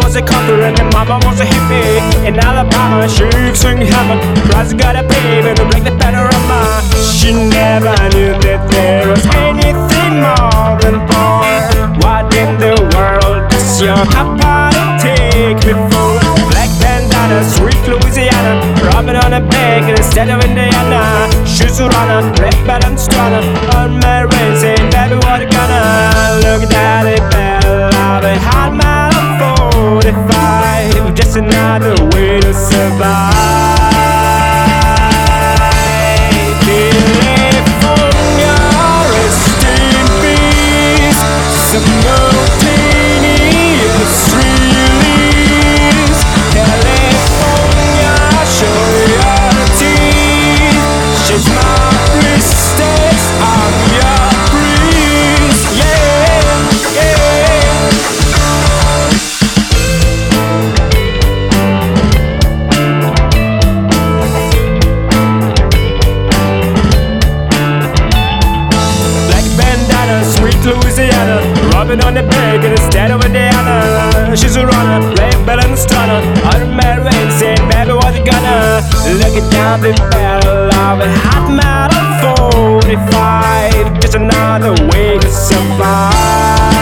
was a conqueror and mama was a hippie. In Alabama, she swing hammer. Price gotta pay, but to break the panorama. She never knew that there was anything more than porn. What in the world does your papa take me for? Black bandana, sweet Louisiana, robbing on a bank instead of Indiana. Shoes to runner, red balance runner, on my rain, saying, baby, what you gonna? Look at that, it better love it. Hot mile of 45, just another way to survive. California, rest in peace. Some simultaneous release. California, show your teeth. She's my mistakes, I'm your breeze. Yeah, yeah. Black bandana, sweet Louisiana, robbing on the bank instead of Indiana. She's a runner, red balance stunner, automatic rain, saying, baby, what you gonna? Looking down the barrel of a hot metal 45, just another way to survive.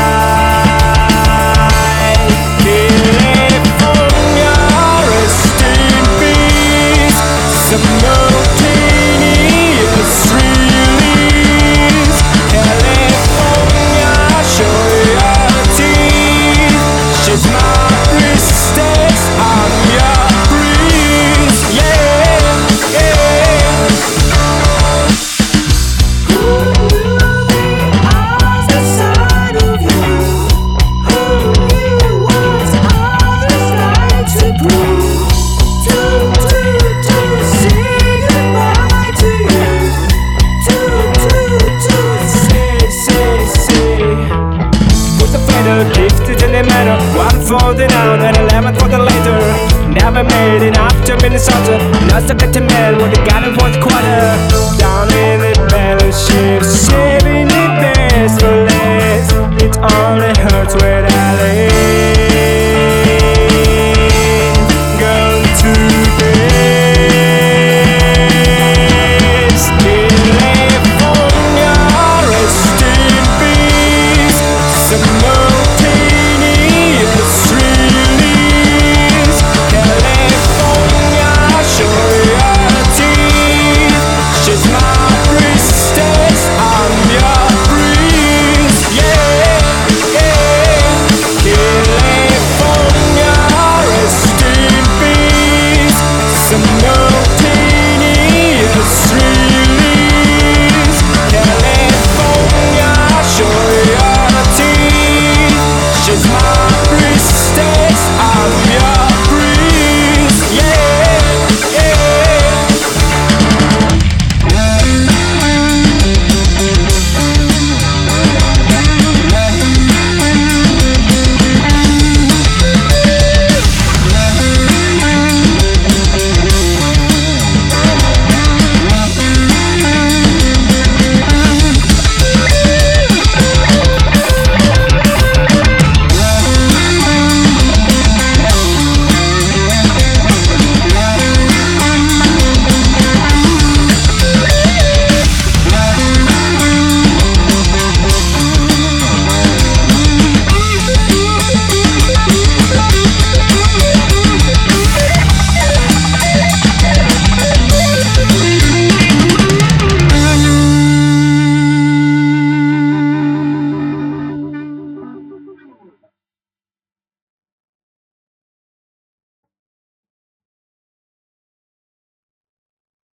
California, rest in peace. Simultaneous release. California, show your teeth. She's my mistakes, I'm your breeze. Yeah, yeah. Gifted in the manner, 1 for the now and 11 for the later. Never made it up to Minnesota. Not stuck at the man with the gun in 4th quarter. Down in the battleship, saving the best for last. It only hurts when